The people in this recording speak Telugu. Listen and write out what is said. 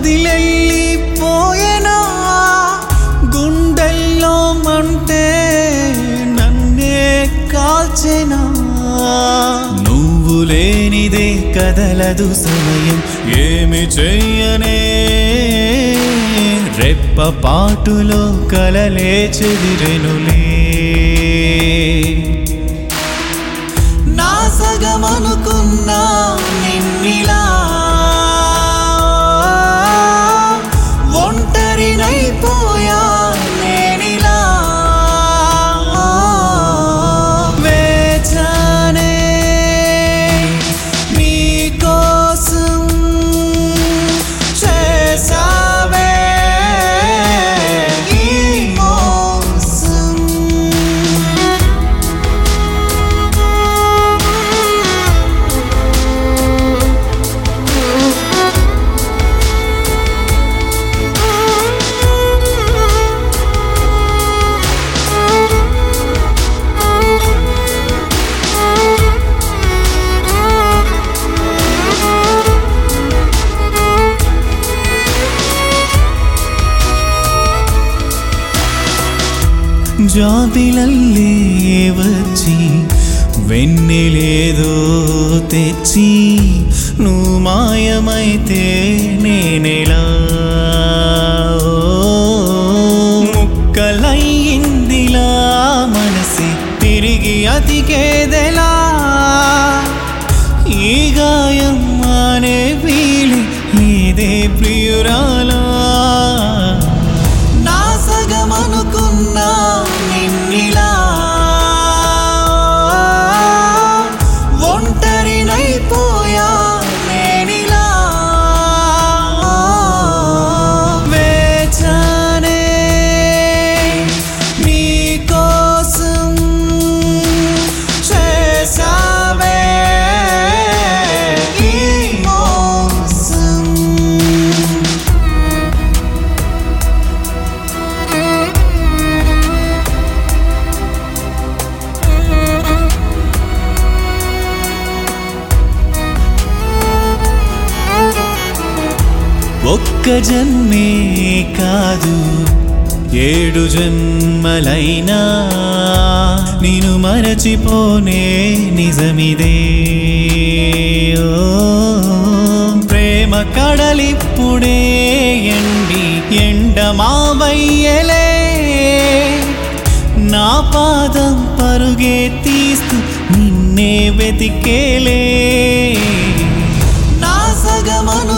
వదిలెళ్ళిపోయేనా గుండెల్లో మంటే నన్నే కాల్చెనా నువ్వు లేనిదే కదలదు సమయం ఏమి చెయ్యనే రెప్పపాటులో కలలే చెదిరెనులే నా సగమనుకున్నా నిన్నిలా ఒంటరినైపోయా నేనిలా వేచానే నీకోసం చేసావే ఈ మోసం జాబిలల్లే వచ్చి వెన్నెలేదో తెచ్చి నువ్వు మాయమైతే నేనెలా ముక్కలయ్యిందిలా మనసి తిరిగి అతికేదెలా ఈ గాయం అనే వీలి లేదే ప్రియురాలా నా సగమనుకున్నా నిన్నిలా ఒంటరినైపోయా నేనిలా వేచానే నీకోసం చేసావే ఈ మోసం ఒక్క జన్మే కాదు 7 జన్మలైనా నిన్ను మరచిపోనే నిజమిదే ఓ ప్రేమ కడలిప్పుడే ఎండి ఎండమావయ్యలే నా పాదం పరుగే తీస్తూ నిన్నే వెతికేలే నా సగమను